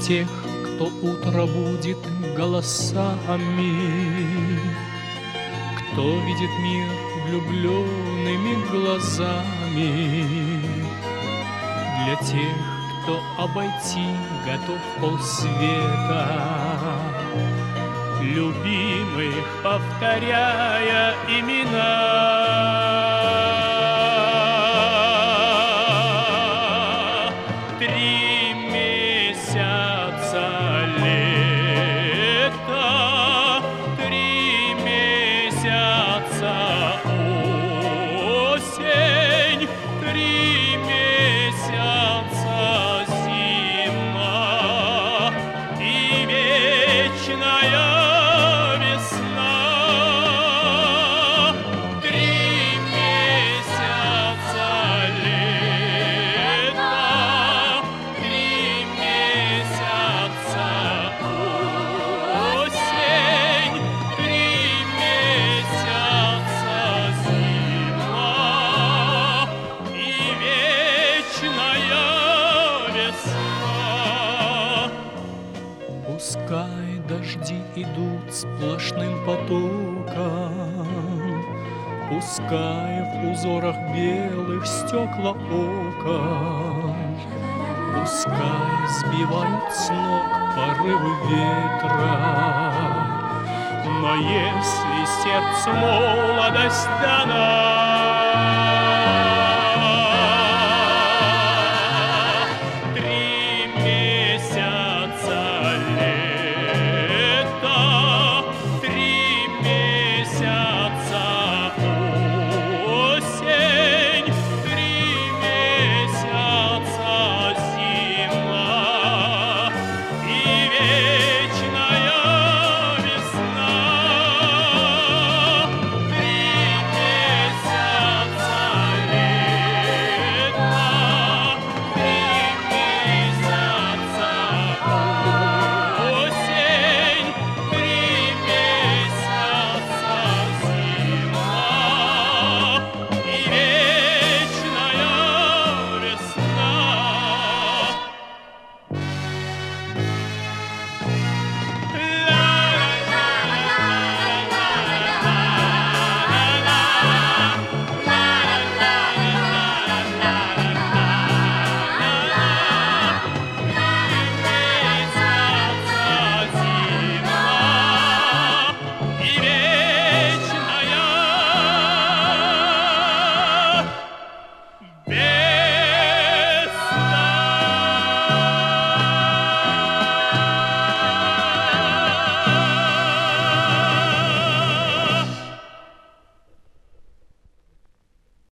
тех, кто утро будет голосами, кто видит мир влюбленными глазами, для тех, кто обойти готов полсвета, любимых повторяя имена. 3 месяца лета, 3 месяца осень, 3 месяца зима и вечная весна. 3 месяца лета, 3 месяца осень, 3 месяца зима и вечная весна. Пускай дожди идут сплошным потоком, пускай в узорах белых стекла окон, пускай сбивают с ног порывы ветра. Но если сердцу молодость дана,